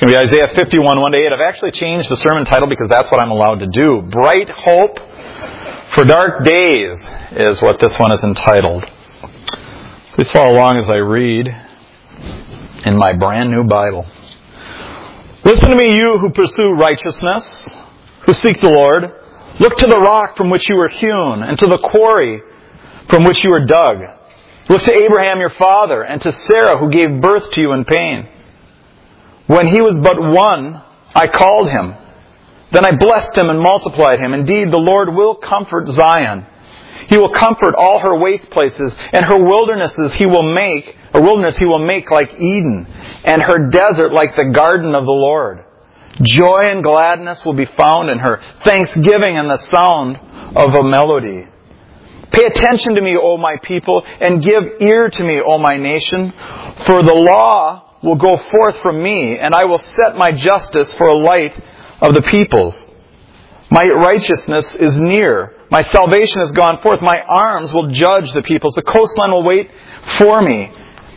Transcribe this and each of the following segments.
going to be Isaiah 51, 1-8. I've actually changed the sermon title because that's what I'm allowed to do. Bright Hope for Dark Days is what this one is entitled. Please follow along as I read in my brand new Bible. Listen to me, you who pursue righteousness, who seek the Lord. Look to the rock from which you were hewn, and to the quarry from which you were dug. Look to Abraham your father, and to Sarah who gave birth to you in pain. When he was but one, I called him. Then I blessed him and multiplied him. Indeed, the Lord will comfort Zion. He will comfort all her waste places, and her wilderness he will make like Eden, and her desert like the garden of the Lord. Joy and gladness will be found in her, thanksgiving and the sound of a melody. Pay attention to me, O my people, and give ear to me, O my nation, for the law will go forth from me, and I will set my justice for a light of the peoples. My righteousness is near. My salvation has gone forth. My arms will judge the peoples. The coastline will wait for me.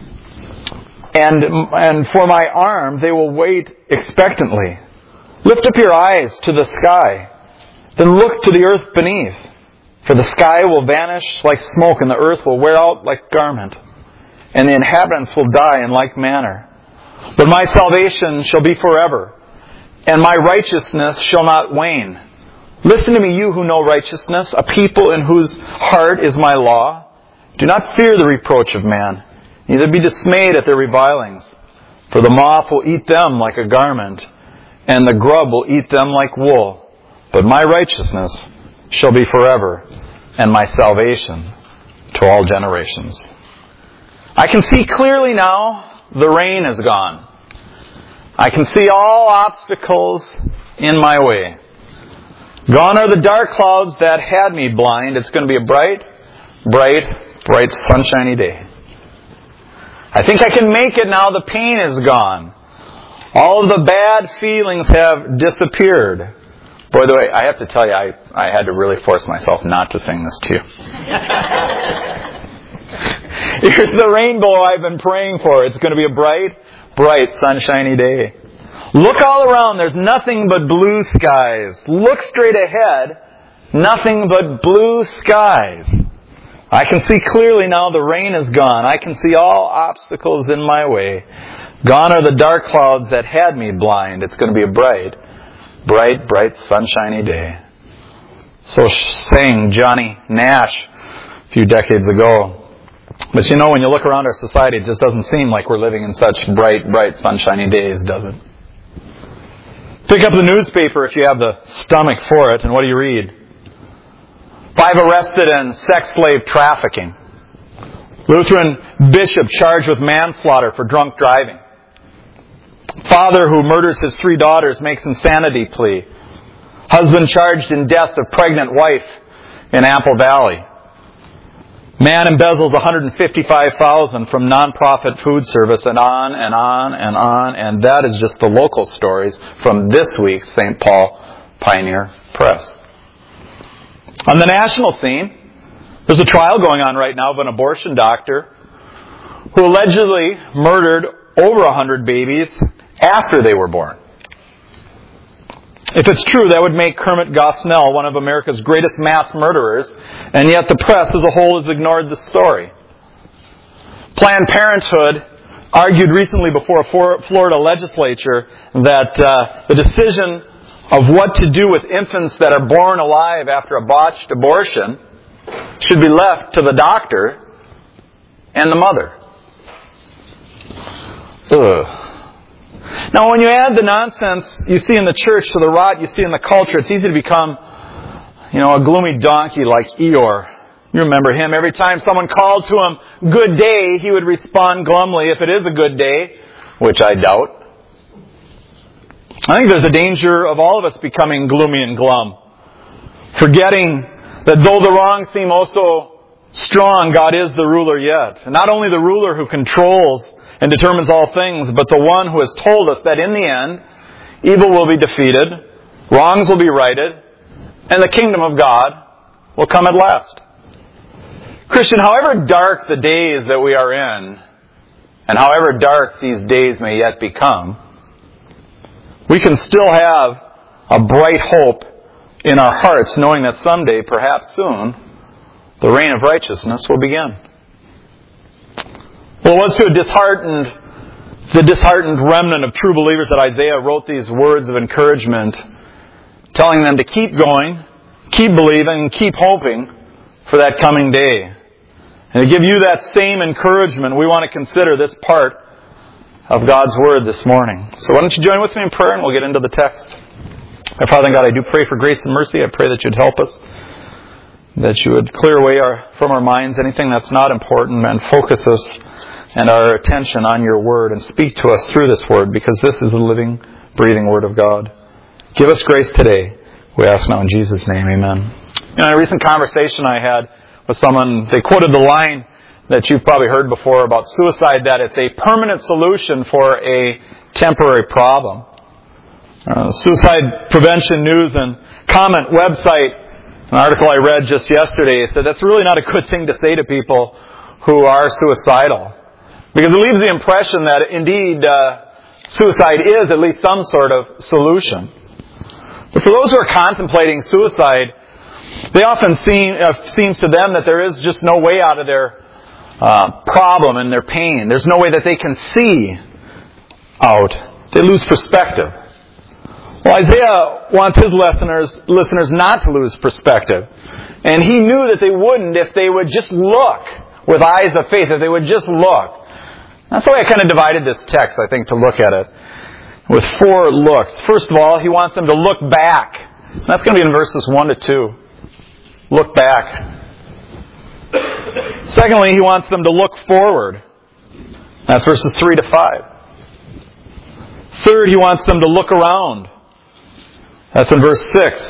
And for my arm they will wait expectantly. Lift up your eyes to the sky. Then look to the earth beneath. For the sky will vanish like smoke, and the earth will wear out like a garment. And the inhabitants will die in like manner. But my salvation shall be forever, and my righteousness shall not wane. Listen to me, you who know righteousness, a people in whose heart is my law. Do not fear the reproach of man, neither be dismayed at their revilings. For the moth will eat them like a garment, and the grub will eat them like wool. But my righteousness shall be forever, and my salvation to all generations. I can see clearly now. The rain is gone. I can see all obstacles in my way. Gone are the dark clouds that had me blind. It's going to be a bright, sunshiny day. I think I can make it now. The pain is gone. All of the bad feelings have disappeared. By the way, I have to tell you, I had to really force myself not to sing this to you. Here's the rainbow I've been praying for. It's going to be a bright, sunshiny day. Look all around. There's nothing but blue skies. Look straight ahead. Nothing but blue skies. I can see clearly now. The rain is gone. I can see all obstacles in my way. Gone are the dark clouds that had me blind. It's going to be a bright, sunshiny day. So sang Johnny Nash a few decades ago. But you know, when you look around our society, it just doesn't seem like we're living in such bright, sunshiny days, does it? Pick up the newspaper if you have the stomach for it, and what do you read? 5 arrested in sex slave trafficking. Lutheran bishop charged with manslaughter for drunk driving. Father who murders his 3 daughters makes insanity plea. Husband charged in death of pregnant wife in Apple Valley. Man embezzles $155,000 from nonprofit food service, and on and on and on. And that is just the local stories from this week's St. Paul Pioneer Press. On the national scene, there's a trial going on right now of an abortion doctor who allegedly murdered over 100 babies after they were born. If it's true, that would make Kermit Gosnell one of America's greatest mass murderers, and yet the press as a whole has ignored the story. Planned Parenthood argued recently before a Florida legislature that the decision of what to do with infants that are born alive after a botched abortion should be left to the doctor and the mother. Ugh. Now, when you add the nonsense you see in the church to the rot you see in the culture, it's easy to become, a gloomy donkey like Eeyore. You remember him. Every time someone called to him, good day, he would respond glumly if it is a good day, which I doubt. I think there's a danger of all of us becoming gloomy and glum, forgetting that though the wrongs seem also strong, God is the ruler yet. And not only the ruler who controls and determines all things, but the one who has told us that in the end, evil will be defeated, wrongs will be righted, and the kingdom of God will come at last. Christian, however dark the days that we are in, and however dark these days may yet become, we can still have a bright hope in our hearts, knowing that someday, perhaps soon, the reign of righteousness will begin. Well, it was to the disheartened remnant of true believers that Isaiah wrote these words of encouragement, telling them to keep going, keep believing, keep hoping for that coming day. And to give you that same encouragement, we want to consider this part of God's Word this morning. So why don't you join with me in prayer and we'll get into the text. Our Father and God, I do pray for grace and mercy. I pray that you'd help us, that you would clear away from our minds anything that's not important and focus us and our attention on your Word and speak to us through this Word, because this is the living, breathing Word of God. Give us grace today. We ask now in Jesus' name, amen. In a recent conversation I had with someone, they quoted the line that you've probably heard before about suicide, that it's a permanent solution for a temporary problem. Suicide Prevention News and Comment website, an article I read just yesterday, said that's really not a good thing to say to people who are suicidal, because it leaves the impression that indeed suicide is at least some sort of solution. But for those who are contemplating suicide, they often seems to them that there is just no way out of their problem and their pain. There's no way that they can see out. They lose perspective. Well, Isaiah wants his listeners not to lose perspective. And he knew that they wouldn't if they would just look with eyes of faith, if they would just look. That's why I kind of divided this text, I think, to look at it with 4 looks. First of all, he wants them to look back. That's going to be in verses 1 to 2. Look back. Secondly, he wants them to look forward. That's verses 3 to 5. Third, he wants them to look around. That's in verse 6.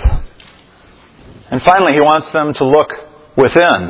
And finally, he wants them to look within.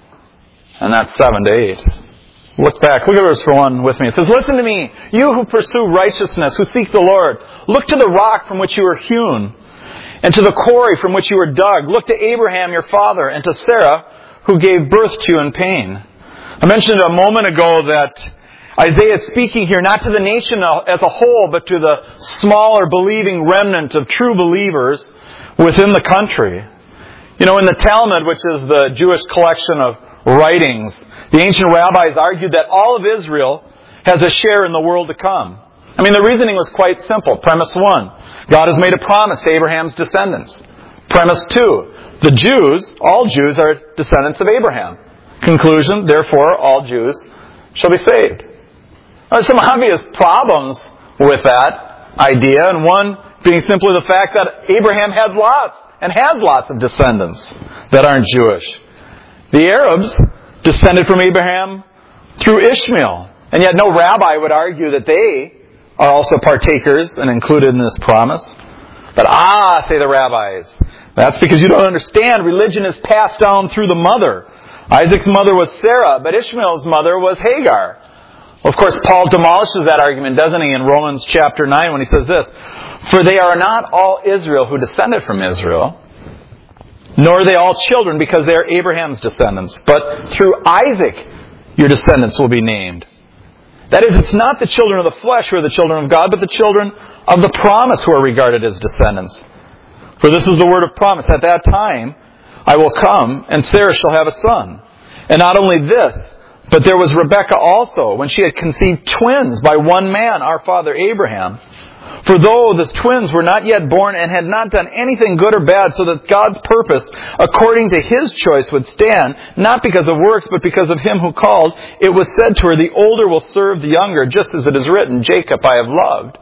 And that's 7 to 8. Look back. Look at verse 1 with me. It says, "Listen to me, you who pursue righteousness, who seek the Lord. Look to the rock from which you were hewn, and to the quarry from which you were dug. Look to Abraham your father, and to Sarah, who gave birth to you in pain." I mentioned a moment ago that Isaiah is speaking here not to the nation as a whole, but to the smaller believing remnant of true believers within the country. You know, in the Talmud, which is the Jewish collection of writings, the ancient rabbis argued that all of Israel has a share in the world to come. I mean, the reasoning was quite simple. Premise 1, God has made a promise to Abraham's descendants. Premise 2, the Jews, all Jews, are descendants of Abraham. Conclusion, therefore, all Jews shall be saved. There's some obvious problems with that idea, and one being simply the fact that Abraham had lots and has lots of descendants that aren't Jewish. The Arabs descended from Abraham through Ishmael, and yet no rabbi would argue that they are also partakers and included in this promise. But say the rabbis, that's because you don't understand. Religion is passed down through the mother. Isaac's mother was Sarah, but Ishmael's mother was Hagar. Well, of course, Paul demolishes that argument, doesn't he, in Romans chapter 9 when he says this, "For they are not all Israel who descended from Israel, nor are they all children because they are Abraham's descendants, but through Isaac your descendants will be named." That is, it's not the children of the flesh who are the children of God, but the children of the promise who are regarded as descendants. "For this is the word of promise, at that time I will come, and Sarah shall have a son. And not only this, but there was Rebekah also, when she had conceived twins by one man, our father Abraham. For though the twins were not yet born and had not done anything good or bad, so that God's purpose, according to His choice, would stand, not because of works, but because of Him who called, it was said to her, the older will serve the younger, just as it is written, Jacob I have loved,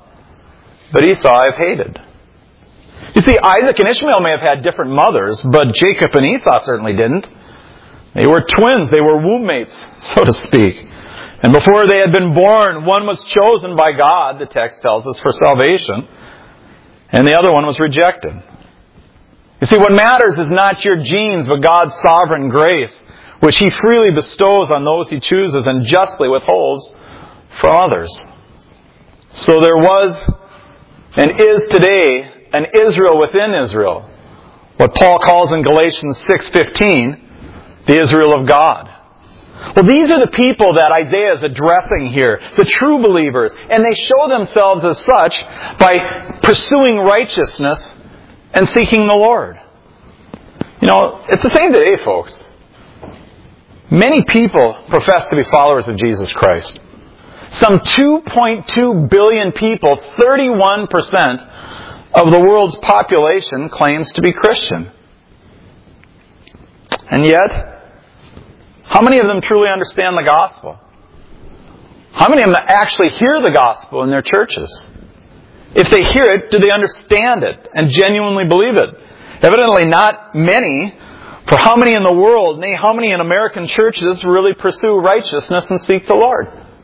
but Esau I have hated." You see, Isaac and Ishmael may have had different mothers, but Jacob and Esau certainly didn't. They were twins. They were womb mates, so to speak. And before they had been born, one was chosen by God, the text tells us, for salvation, and the other one was rejected. You see, what matters is not your genes, but God's sovereign grace, which He freely bestows on those He chooses and justly withholds from others. So there was and is today an Israel within Israel, what Paul calls in Galatians 6:15, the Israel of God. Well, these are the people that Isaiah is addressing here, the true believers, and they show themselves as such by pursuing righteousness and seeking the Lord. It's the same today, folks. Many people profess to be followers of Jesus Christ. Some 2.2 billion people, 31% of the world's population, claims to be Christian. And yet, how many of them truly understand the gospel? How many of them actually hear the gospel in their churches? If they hear it, do they understand it and genuinely believe it? Evidently not many. For how many in the world, nay, how many in American churches really pursue righteousness and seek the Lord?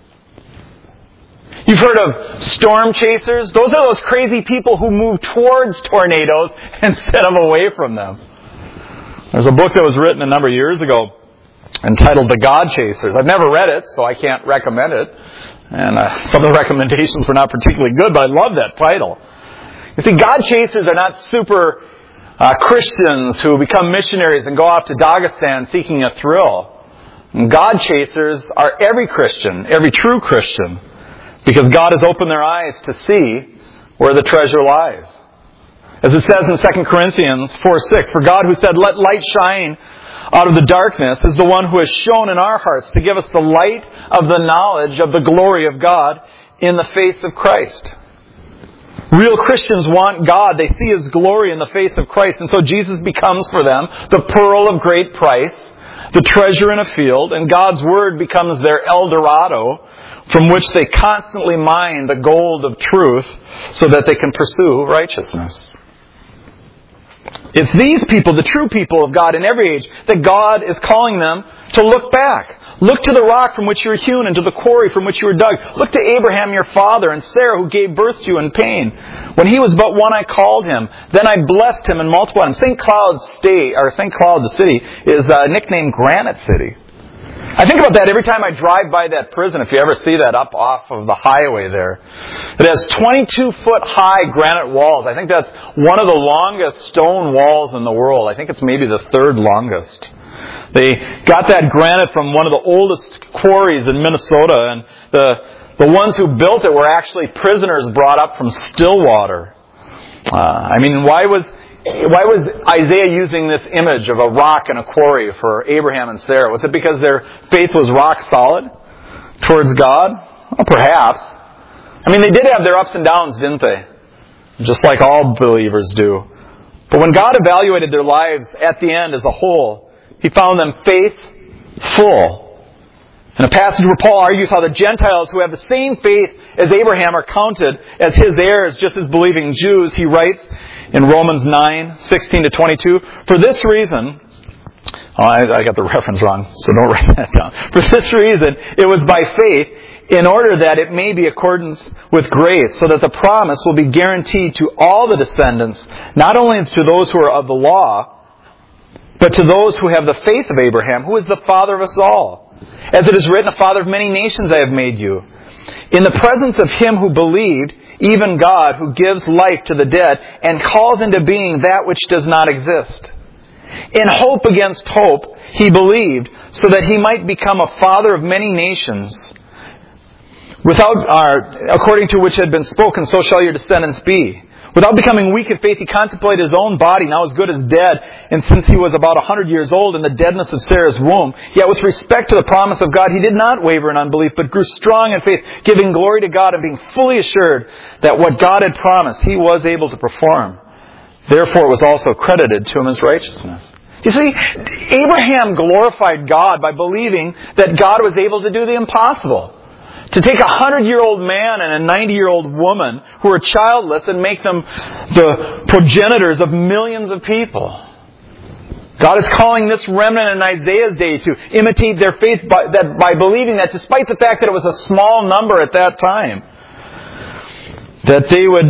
You've heard of storm chasers? Those are those crazy people who move towards tornadoes instead of away from them. There's a book that was written a number of years ago entitled The God Chasers. I've never read it, so I can't recommend it. And some of the recommendations were not particularly good, but I love that title. You see, God Chasers are not super Christians who become missionaries and go off to Dagestan seeking a thrill. And God Chasers are every Christian, every true Christian, because God has opened their eyes to see where the treasure lies. As it says in 2 Corinthians 4:6, "For God who said, 'Let light shine out of the darkness,' is the one who has shone in our hearts to give us the light of the knowledge of the glory of God in the face of Christ." Real Christians want God. They see His glory in the face of Christ. And so Jesus becomes for them the pearl of great price, the treasure in a field, and God's Word becomes their El Dorado, from which they constantly mine the gold of truth so that they can pursue righteousness. It's these people, the true people of God in every age, that God is calling them to look back. Look to the rock from which you were hewn and to the quarry from which you were dug. Look to Abraham your father and Sarah who gave birth to you in pain. When he was but one, I called him. Then I blessed him and multiplied him. St. Cloud, the city, is nicknamed Granite City. I think about that every time I drive by that prison, if you ever see that up off of the highway there. It has 22-foot high granite walls. I think that's one of the longest stone walls in the world. I think it's maybe the third longest. They got that granite from one of the oldest quarries in Minnesota, and the ones who built it were actually prisoners brought up from Stillwater. Why was Isaiah using this image of a rock and a quarry for Abraham and Sarah? Was it because their faith was rock solid towards God? Well, perhaps. They did have their ups and downs, didn't they? Just like all believers do. But when God evaluated their lives at the end as a whole, He found them faithful. In a passage where Paul argues how the Gentiles who have the same faith as Abraham are counted as his heirs, just as believing Jews, he writes in Romans 9:16-22, "For this reason," I got the reference wrong, so don't write that down. "For this reason, it was by faith, in order that it may be accordance with grace, so that the promise will be guaranteed to all the descendants, not only to those who are of the law, but to those who have the faith of Abraham, who is the father of us all. As it is written, 'A father of many nations I have made you.' In the presence of him who believed, even God, who gives life to the dead and calls into being that which does not exist. In hope against hope, he believed, so that he might become a father of many nations. According to which had been spoken, so shall your descendants be. Without becoming weak in faith, he contemplated his own body, now as good as dead, and since he was about 100 years old in the deadness of Sarah's womb, yet with respect to the promise of God, he did not waver in unbelief, but grew strong in faith, giving glory to God and being fully assured that what God had promised, he was able to perform. Therefore it was also credited to him as righteousness." You see, Abraham glorified God by believing that God was able to do the impossible. To take a 100-year-old man and a 90-year-old woman who are childless and make them the progenitors of millions of people. God is calling this remnant in Isaiah's day to imitate their faith by believing that despite the fact that it was a small number at that time, that they would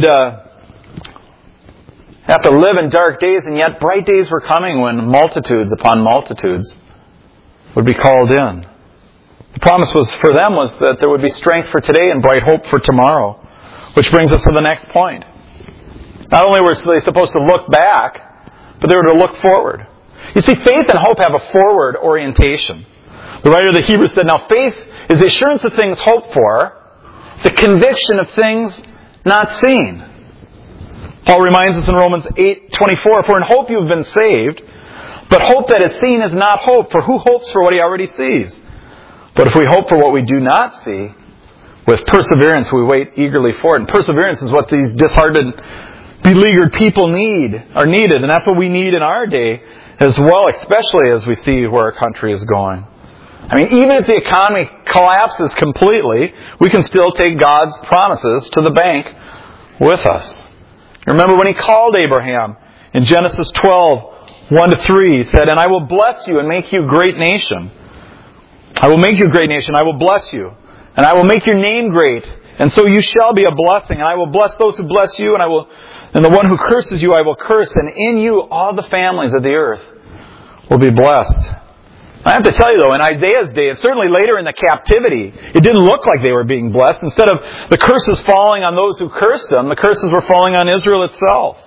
have to live in dark days, and yet bright days were coming when multitudes upon multitudes would be called in. The promise for them was that there would be strength for today and bright hope for tomorrow. Which brings us to the next point. Not only were they supposed to look back, but they were to look forward. You see, faith and hope have a forward orientation. The writer of the Hebrews said, "Now faith is the assurance of things hoped for, the conviction of things not seen." Paul reminds us in Romans 8:24, "For in hope you have been saved, but hope that is seen is not hope, for who hopes for what he already sees? But if we hope for what we do not see, with perseverance we wait eagerly for it." And perseverance is what these disheartened, beleaguered people are needed. And that's what we need in our day as well, especially as we see where our country is going. I mean, even if the economy collapses completely, we can still take God's promises to the bank with us. Remember when he called Abraham in Genesis 12:1-3, he said, "And I will bless you and make you a great nation. I will make you a great nation. I will bless you. And I will make your name great. And so you shall be a blessing. And I will bless those who bless you. And the one who curses you I will curse. And in you all the families of the earth will be blessed." I have to tell you though, in Isaiah's day, and certainly later in the captivity, it didn't look like they were being blessed. Instead of the curses falling on those who cursed them, the curses were falling on Israel itself.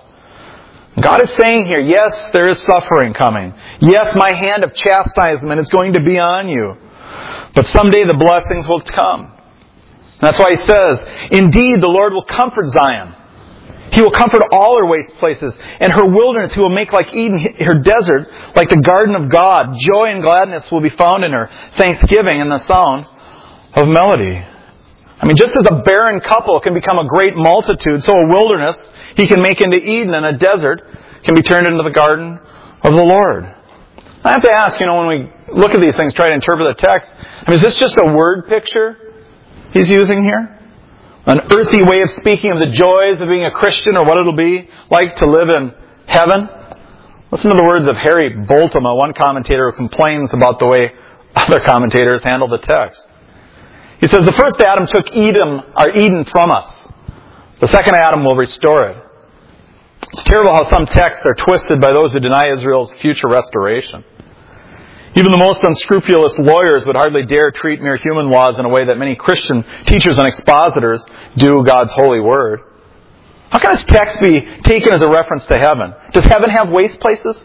God is saying here, yes, there is suffering coming. Yes, my hand of chastisement is going to be on you. But someday the blessings will come. That's why he says, "Indeed, the Lord will comfort Zion. He will comfort all her waste places, and her wilderness he will make like Eden, her desert like the garden of God. Joy and gladness will be found in her, thanksgiving and the sound of melody." I mean, just as a barren couple can become a great multitude, so a wilderness he can make into Eden, and a desert can be turned into the garden of the Lord. I have to ask, when we look at these things, try to interpret the text, I mean, is this just a word picture he's using here? An earthy way of speaking of the joys of being a Christian, or what it'll be like to live in heaven? Listen to the words of Harry Boltema, one commentator who complains about the way other commentators handle the text. He says, "The first Adam took Eden from us. The second Adam will restore it." It's terrible how some texts are twisted by those who deny Israel's future restoration. Even the most unscrupulous lawyers would hardly dare treat mere human laws in a way that many Christian teachers and expositors do God's holy word. How can this text be taken as a reference to heaven? Does heaven have waste places?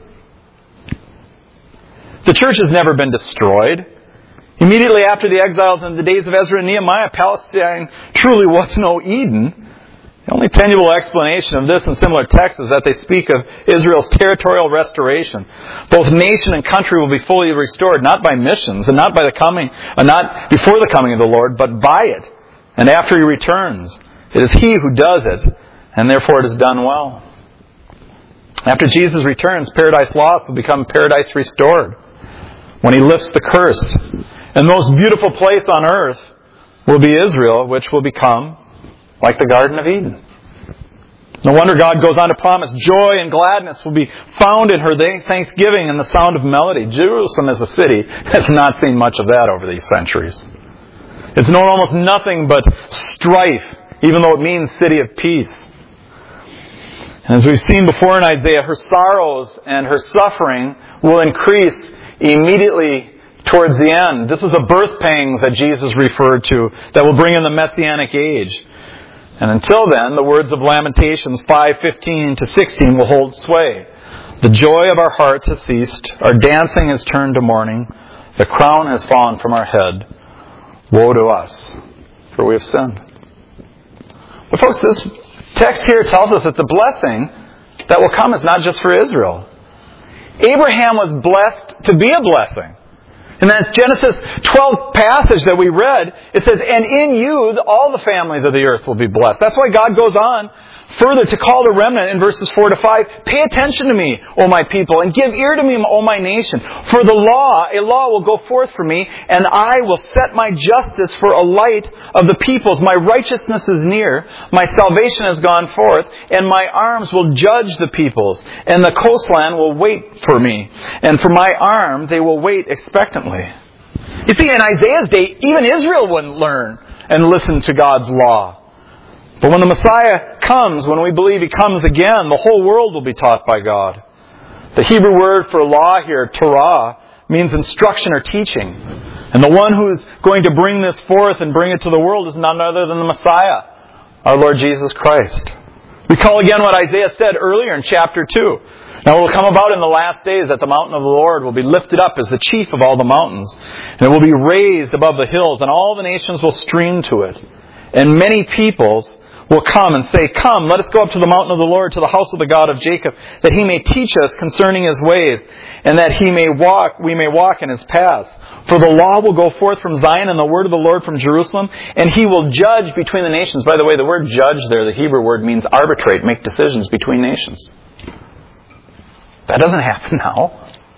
The church has never been destroyed. Immediately after the exiles in the days of Ezra and Nehemiah, Palestine truly was no Eden. The only tenable explanation of this and similar texts is that they speak of Israel's territorial restoration. Both nation and country will be fully restored, not by missions and not before the coming of the Lord, but by it. And after he returns, it is he who does it, and therefore it is done well. After Jesus returns, paradise lost will become paradise restored when he lifts the curse. And the most beautiful place on earth will be Israel, which will become like the Garden of Eden. No wonder God goes on to promise joy and gladness will be found in her, thanksgiving and the sound of melody. Jerusalem as a city has not seen much of that over these centuries. It's known almost nothing but strife, even though it means city of peace. And as we've seen before in Isaiah, her sorrows and her suffering will increase immediately towards the end. This is the birth pangs that Jesus referred to that will bring in the Messianic age. And until then, the words of Lamentations 5:15-16 will hold sway. "The joy of our hearts has ceased. Our dancing has turned to mourning. The crown has fallen from our head. Woe to us, for we have sinned." But folks, this text here tells us that the blessing that will come is not just for Israel. Abraham was blessed to be a blessing. In that Genesis 12 passage that we read, it says, "And in you all the families of the earth will be blessed." That's why God goes on further to call the remnant in verses 4-5, "Pay attention to me, O my people, and give ear to me, O my nation. For a law will go forth from me, and I will set my justice for a light of the peoples. My righteousness is near, my salvation has gone forth, and my arms will judge the peoples, and the coastland will wait for me, and for my arm they will wait expectantly." You see, in Isaiah's day, even Israel wouldn't learn and listen to God's law. But when the Messiah comes, when we believe he comes again, the whole world will be taught by God. The Hebrew word for law here, Torah, means instruction or teaching. And the one who is going to bring this forth and bring it to the world is none other than the Messiah, our Lord Jesus Christ. Recall again what Isaiah said earlier in chapter 2. "Now it will come about in the last days that the mountain of the Lord will be lifted up as the chief of all the mountains, and it will be raised above the hills, and all the nations will stream to it. And many peoples will come and say, "Come, let us go up to the mountain of the Lord, to the house of the God of Jacob, that He may teach us concerning His ways, and that we may walk in His paths. For the law will go forth from Zion, and the word of the Lord from Jerusalem, and He will judge between the nations." By the way, the word judge there, the Hebrew word, means arbitrate, make decisions between nations. That doesn't happen now.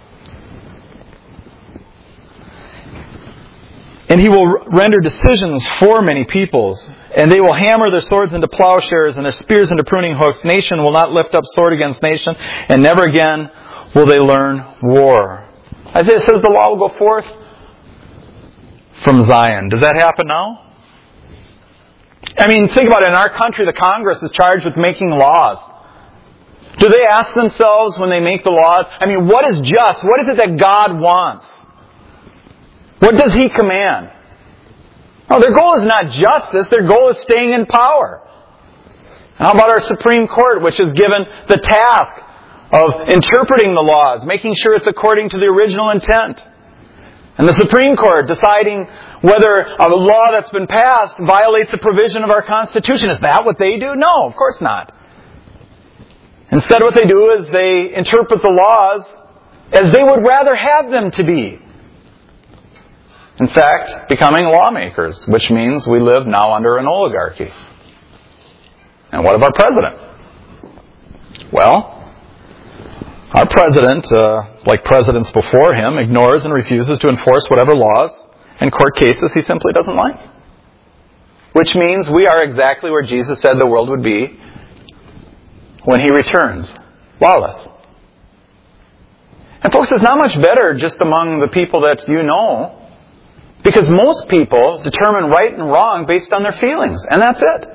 "And He will render decisions for many peoples, and they will hammer their swords into plowshares and their spears into pruning hooks. Nation will not lift up sword against nation, and never again will they learn war." Isaiah says the law will go forth from Zion. Does that happen now? I mean, think about it. In our country, the Congress is charged with making laws. Do they ask themselves when they make the laws, I mean, what is just? What is it that God wants? What does He command? No, their goal is not justice. Their goal is staying in power. How about our Supreme Court, which is given the task of interpreting the laws, making sure it's according to the original intent? And the Supreme Court deciding whether a law that's been passed violates a provision of our Constitution. Is that what they do? No, of course not. Instead, what they do is they interpret the laws as they would rather have them to be. In fact, becoming lawmakers, which means we live now under an oligarchy. And what of our president? Well, our president, like presidents before him, ignores and refuses to enforce whatever laws and court cases he simply doesn't like. Which means we are exactly where Jesus said the world would be when He returns. Lawless. And folks, it's not much better just among the people that you know, because most people determine right and wrong based on their feelings, and that's it.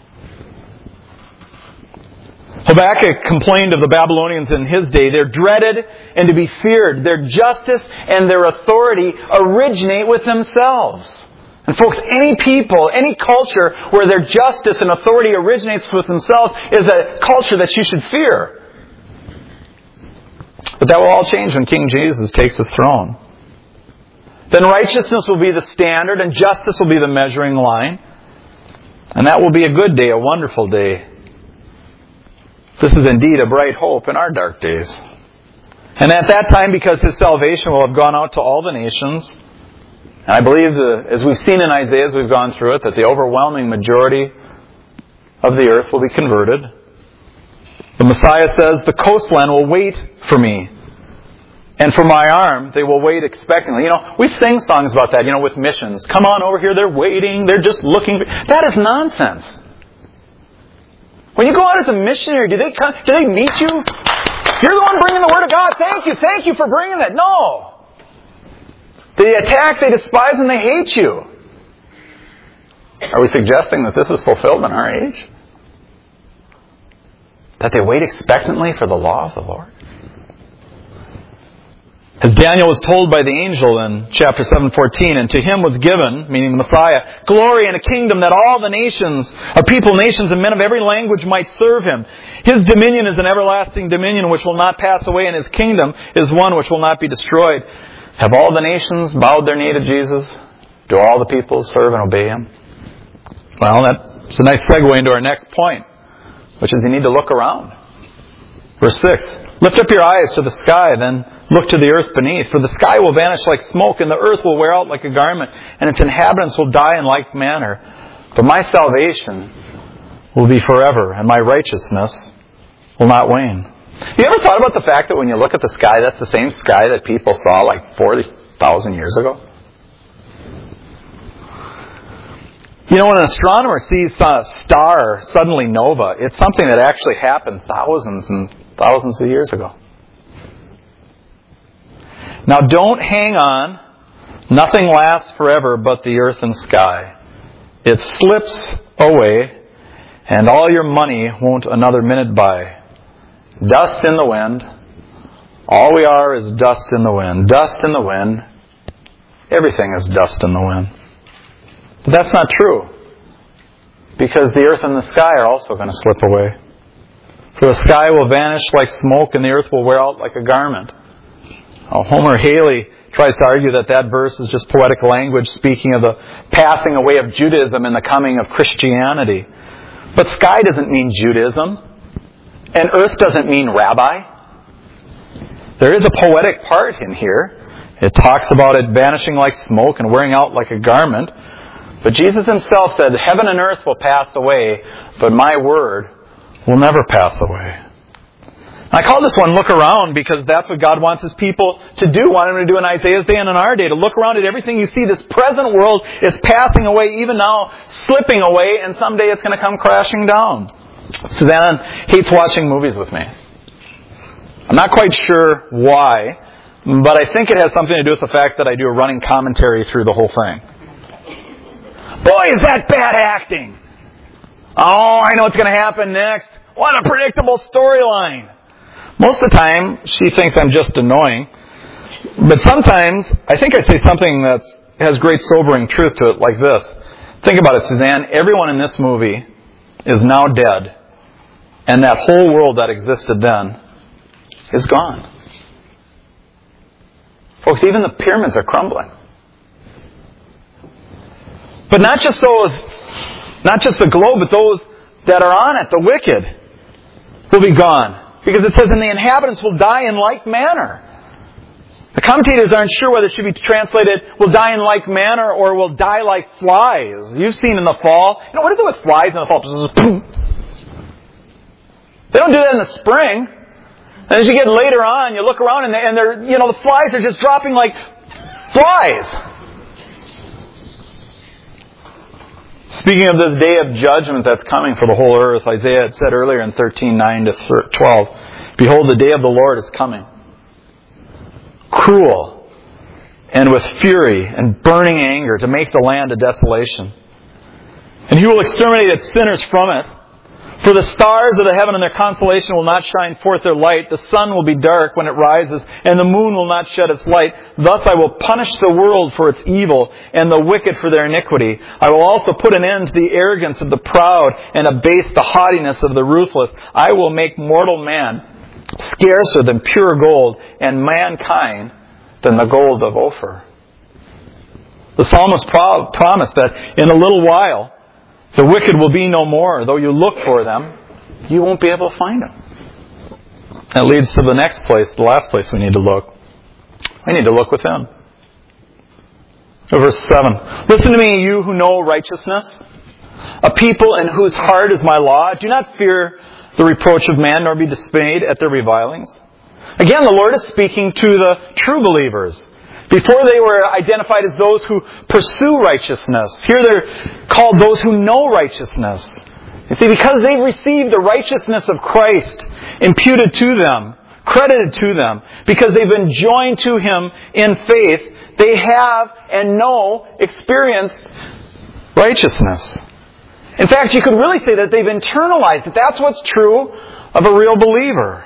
Habakkuk complained of the Babylonians in his day. They're dreaded and to be feared. Their justice and their authority originate with themselves. And folks, any people, any culture where their justice and authority originates with themselves is a culture that you should fear. But that will all change when King Jesus takes His throne. Then righteousness will be the standard and justice will be the measuring line. And that will be a good day, a wonderful day. This is indeed a bright hope in our dark days. And at that time, because His salvation will have gone out to all the nations, and I believe, as we've seen in Isaiah as we've gone through it, that the overwhelming majority of the earth will be converted. The Messiah says, "The coastland will wait for me. And for my arm, they will wait expectantly." You know, we sing songs about that, with missions. Come on over here, they're waiting, they're just looking. That is nonsense. When you go out as a missionary, do they meet you? You're the one bringing the Word of God. Thank you for bringing that. No. They attack, they despise, and they hate you. Are we suggesting that this is fulfilled in our age? That they wait expectantly for the law of the Lord? As Daniel was told by the angel in chapter 7:14, "And to him was given," meaning the Messiah, "glory and a kingdom that all the nations, or people, nations, and men of every language might serve Him. His dominion is an everlasting dominion which will not pass away, and His kingdom is one which will not be destroyed." Have all the nations bowed their knee to Jesus? Do all the people serve and obey Him? Well, that's a nice segue into our next point, which is you need to look around. Verse 6. "Lift up your eyes to the sky, then look to the earth beneath. For the sky will vanish like smoke, and the earth will wear out like a garment, and its inhabitants will die in like manner. But my salvation will be forever, and my righteousness will not wane." You ever thought about the fact that when you look at the sky, that's the same sky that people saw like 40,000 years ago? When an astronomer sees a star suddenly nova, it's something that actually happened thousands and thousands of years ago. Now don't hang on. Nothing lasts forever but the earth and sky. It slips away, and all your money won't another minute buy. Dust in the wind. All we are is dust in the wind. Dust in the wind. Everything is dust in the wind. But that's not true. Because the earth and the sky are also going to slip away. For the sky will vanish like smoke, and the earth will wear out like a garment. Homer Haley tries to argue that verse is just poetic language speaking of the passing away of Judaism and the coming of Christianity. But sky doesn't mean Judaism. And earth doesn't mean rabbi. There is a poetic part in here. It talks about it vanishing like smoke and wearing out like a garment. But Jesus himself said, heaven and earth will pass away, but my word will never pass away. I call this one Look Around because that's what God wants His people to do, wanted them to do in Isaiah's day and in our day, to look around at everything you see. This present world is passing away, even now slipping away, and someday it's going to come crashing down. Suzanne hates watching movies with me. I'm not quite sure why, but I think it has something to do with the fact that I do a running commentary through the whole thing. Boy, is that bad acting! Oh, I know what's going to happen next. What a predictable storyline! Most of the time, she thinks I'm just annoying. But sometimes, I think I say something that has great sobering truth to it, like this. Think about it, Suzanne. Everyone in this movie is now dead. And that whole world that existed then is gone. Folks, even the pyramids are crumbling. But not just the globe, but those that are on it, the wicked, will be gone. Because it says, and the inhabitants will die in like manner. The commentators aren't sure whether it should be translated, will die in like manner, or will die like flies. You've seen in the fall. You know, what is it with flies in the fall? They don't do that in the spring. And as you get later on, you look around and they're, the flies are just dropping like flies. Speaking of this day of judgment that's coming for the whole earth, Isaiah had said earlier in 13:9-12, behold, the day of the Lord is coming. Cruel and with fury and burning anger to make the land a desolation. And He will exterminate its sinners from it. For the stars of the heaven and their constellation will not shine forth their light. The sun will be dark when it rises, and the moon will not shed its light. Thus I will punish the world for its evil, and the wicked for their iniquity. I will also put an end to the arrogance of the proud, and abase the haughtiness of the ruthless. I will make mortal man scarcer than pure gold, and mankind than the gold of Ophir. The psalmist promised that in a little while, the wicked will be no more. Though you look for them, you won't be able to find them. That leads to the next place, the last place we need to look. We need to look within. Verse 7. Listen to me, you who know righteousness, a people in whose heart is my law. Do not fear the reproach of man, nor be dismayed at their revilings. Again, the Lord is speaking to the true believers. Before they were identified as those who pursue righteousness. Here they're called those who know righteousness. You see, because they've received the righteousness of Christ imputed to them, credited to them, because they've been joined to Him in faith, they have and know, experienced righteousness. In fact, you could really say that they've internalized it. That's what's true of a real believer.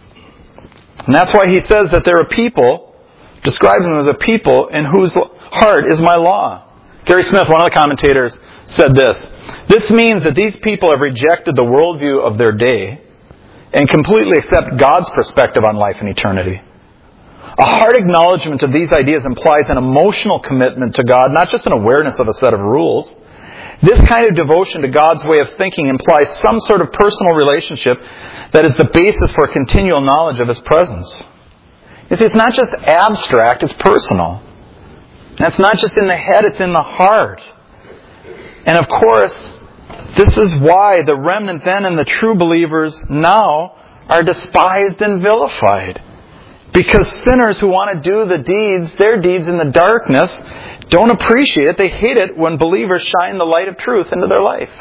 And that's why He says that they're a people, describes them as a people in whose heart is my law. Gary Smith, one of the commentators, said this. This means that these people have rejected the worldview of their day and completely accept God's perspective on life and eternity. A hard acknowledgement of these ideas implies an emotional commitment to God, not just an awareness of a set of rules. This kind of devotion to God's way of thinking implies some sort of personal relationship that is the basis for continual knowledge of His presence. You see, it's not just abstract, it's personal. And it's not just in the head, it's in the heart. And of course, this is why the remnant then and the true believers now are despised and vilified. Because sinners who want to do their deeds in the darkness, don't appreciate it. They hate it when believers shine the light of truth into their life.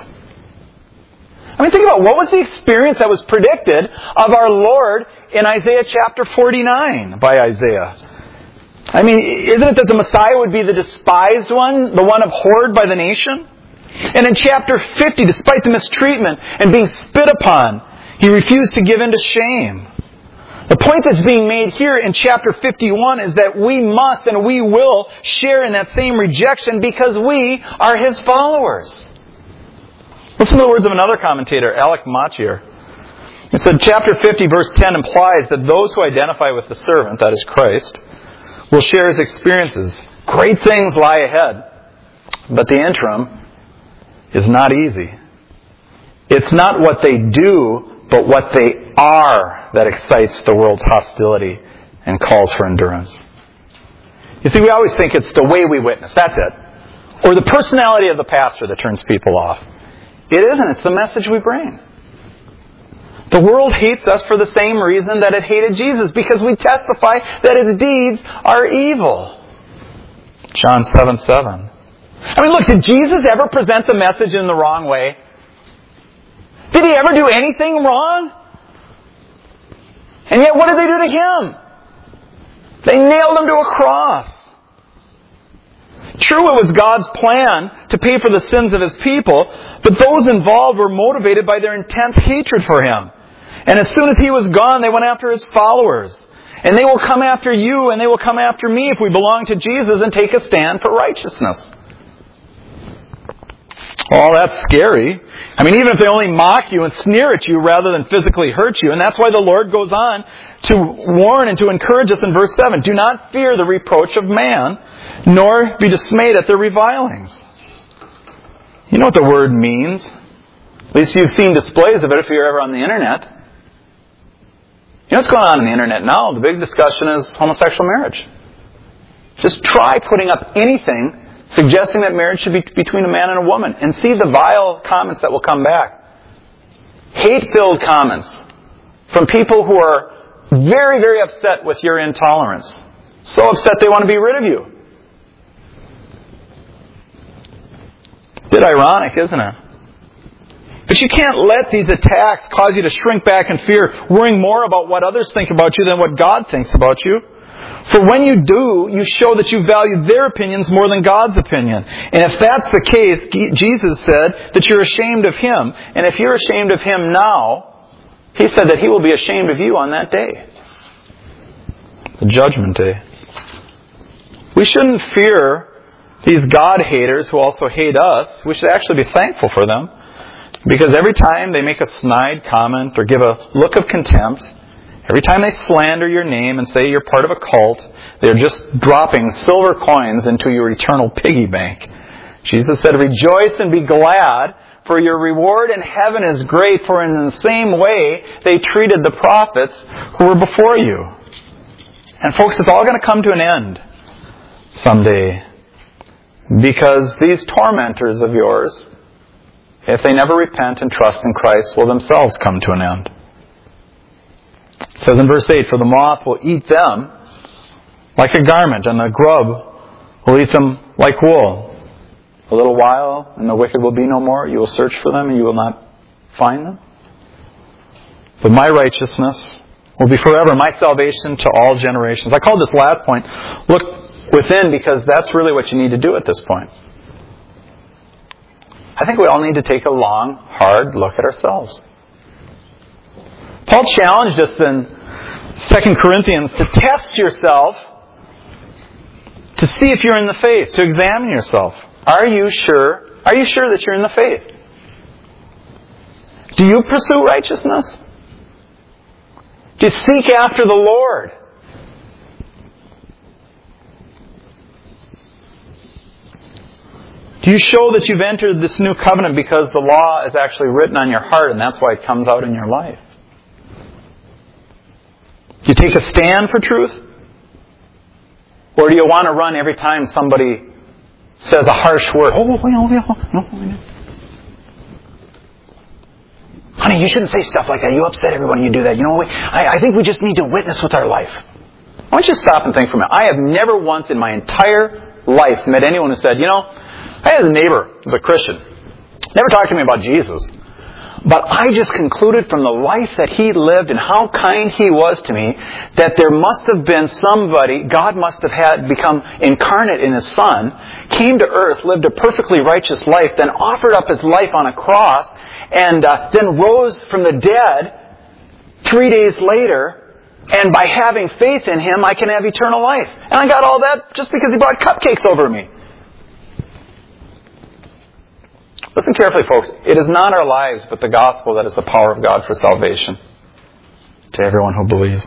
I mean, think about what was the experience that was predicted of our Lord in Isaiah chapter 49 by Isaiah. I mean, isn't it that the Messiah would be the despised one, the one abhorred by the nation? And in chapter 50, despite the mistreatment and being spit upon, He refused to give in to shame. The point that's being made here in chapter 51 is that we must and we will share in that same rejection because we are His followers. Listen to the words of another commentator, Alec Motyer. He said, chapter 50, verse 10 implies that those who identify with the servant, that is Christ, will share His experiences. Great things lie ahead, but the interim is not easy. It's not what they do, but what they are that excites the world's hostility and calls for endurance. You see, we always think it's the way we witness. That's it. Or the personality of the pastor that turns people off. It isn't. It's the message we bring. The world hates us for the same reason that it hated Jesus, because we testify that His deeds are evil. John 7:7. I mean, look, did Jesus ever present the message in the wrong way? Did He ever do anything wrong? And yet, what did they do to Him? They nailed Him to a cross. True, it was God's plan to pay for the sins of His people, but those involved were motivated by their intense hatred for Him. And as soon as He was gone, they went after His followers. And they will come after you, and they will come after me if we belong to Jesus and take a stand for righteousness. Oh, that's scary. I mean, even if they only mock you and sneer at you rather than physically hurt you. And that's why the Lord goes on to warn and to encourage us in verse 7. Do not fear the reproach of man, nor be dismayed at their revilings. You know what the word means. At least you've seen displays of it if you're ever on the internet. You know what's going on the internet now? The big discussion is homosexual marriage. Just try putting up anything suggesting that marriage should be between a man and a woman, and see the vile comments that will come back. Hate-filled comments from people who are very, very upset with your intolerance. So upset they want to be rid of you. Bit ironic, isn't it? But you can't let these attacks cause you to shrink back in fear, worrying more about what others think about you than what God thinks about you. For when you do, you show that you value their opinions more than God's opinion. And if that's the case, Jesus said that you're ashamed of Him. And if you're ashamed of Him now, He said that He will be ashamed of you on that day. The judgment day. We shouldn't fear these God haters who also hate us. We should actually be thankful for them. Because every time they make a snide comment or give a look of contempt, every time they slander your name and say you're part of a cult, they're just dropping silver coins into your eternal piggy bank. Jesus said, rejoice and be glad, for your reward in heaven is great, for in the same way they treated the prophets who were before you. And folks, it's all going to come to an end someday. Because these tormentors of yours, if they never repent and trust in Christ, will themselves come to an end. It says in verse 8, for the moth will eat them like a garment, and the grub will eat them like wool. A little while, and the wicked will be no more. You will search for them, and you will not find them. But my righteousness will be forever, my salvation to all generations. I called this last point, look within, because that's really what you need to do at this point. I think we all need to take a long, hard look at ourselves. Paul challenged us in 2 Corinthians to test yourself, to see if you're in the faith, to examine yourself. Are you sure that you're in the faith? Do you pursue righteousness? Do you seek after the Lord? Do you show that you've entered this new covenant because the law is actually written on your heart and that's why it comes out in your life? Do you take a stand for truth? Or do you want to run every time somebody says a harsh word? Honey, you shouldn't say stuff like that. You upset everyone when you do that. You know, I think we just need to witness with our life. Why don't you stop and think for a minute? I have never once in my entire life met anyone who said, you know, I had a neighbor who was a Christian. Never talked to me about Jesus. But I just concluded from the life that he lived and how kind he was to me that there must have been somebody, God must have had become incarnate in His Son, came to earth, lived a perfectly righteous life, then offered up His life on a cross, and then rose from the dead 3 days later, and by having faith in Him, I can have eternal life. And I got all that just because He brought cupcakes over me. Listen carefully, folks. It is not our lives, but the gospel that is the power of God for salvation to everyone who believes.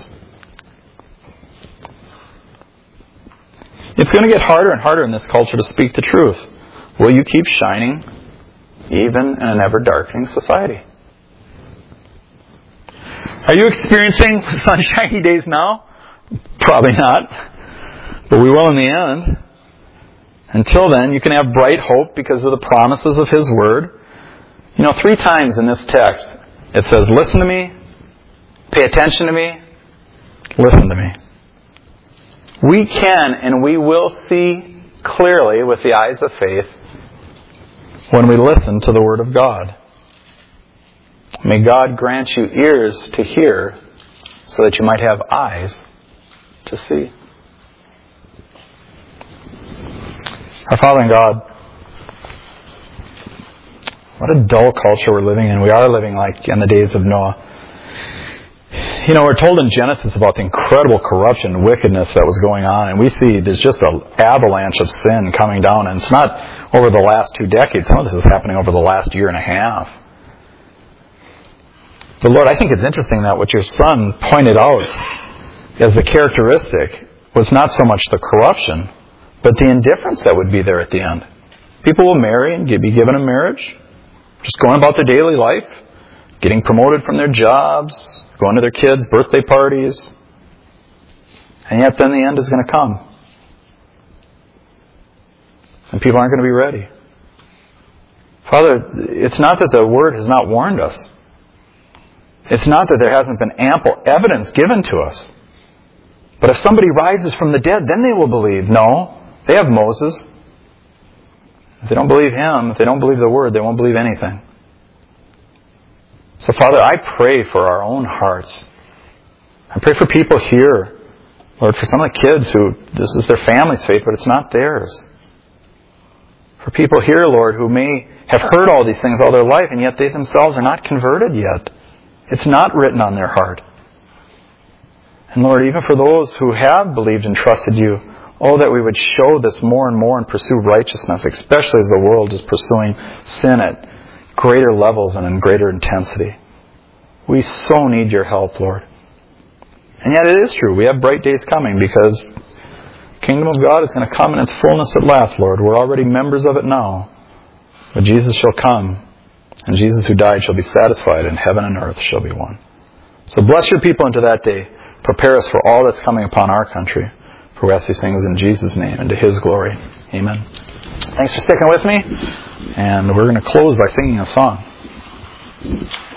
It's going to get harder and harder in this culture to speak the truth. Will you keep shining even in an ever-darkening society? Are you experiencing sunshiny days now? Probably not. But we will in the end. Until then, you can have bright hope because of the promises of His Word. 3 times in this text, it says, listen to me, pay attention to me, listen to me. We can and we will see clearly with the eyes of faith when we listen to the Word of God. May God grant you ears to hear so that you might have eyes to see. Our Father in God, what a dull culture we're living in. We are living like in the days of Noah. We're told in Genesis about the incredible corruption and wickedness that was going on, and we see there's just an avalanche of sin coming down, and it's not over the last 2 decades. Some of this is happening over the last year and a half. But Lord, I think it's interesting that what your Son pointed out as the characteristic was not so much the corruption, but the indifference that would be there at the end. People will marry and be given a marriage, just going about their daily life, getting promoted from their jobs, going to their kids' birthday parties. And yet then the end is going to come. And people aren't going to be ready. Father, it's not that the Word has not warned us. It's not that there hasn't been ample evidence given to us. But if somebody rises from the dead, then they will believe. No, they have Moses. If they don't believe him, if they don't believe the Word, they won't believe anything. So Father, I pray for our own hearts. I pray for people here. Lord, for some of the kids who this is their family's faith, but it's not theirs. For people here, Lord, who may have heard all these things all their life, and yet they themselves are not converted yet. It's not written on their heart. And Lord, even for those who have believed and trusted you, that we would show this more and more and pursue righteousness, especially as the world is pursuing sin at greater levels and in greater intensity. We so need your help, Lord. And yet it is true. We have bright days coming because the kingdom of God is going to come in its fullness at last, Lord. We're already members of it now. But Jesus shall come, and Jesus who died shall be satisfied, and heaven and earth shall be one. So bless your people into that day. Prepare us for all that's coming upon our country. For we ask these things in Jesus' name and to His glory. Amen. Thanks for sticking with me. And we're going to close by singing a song.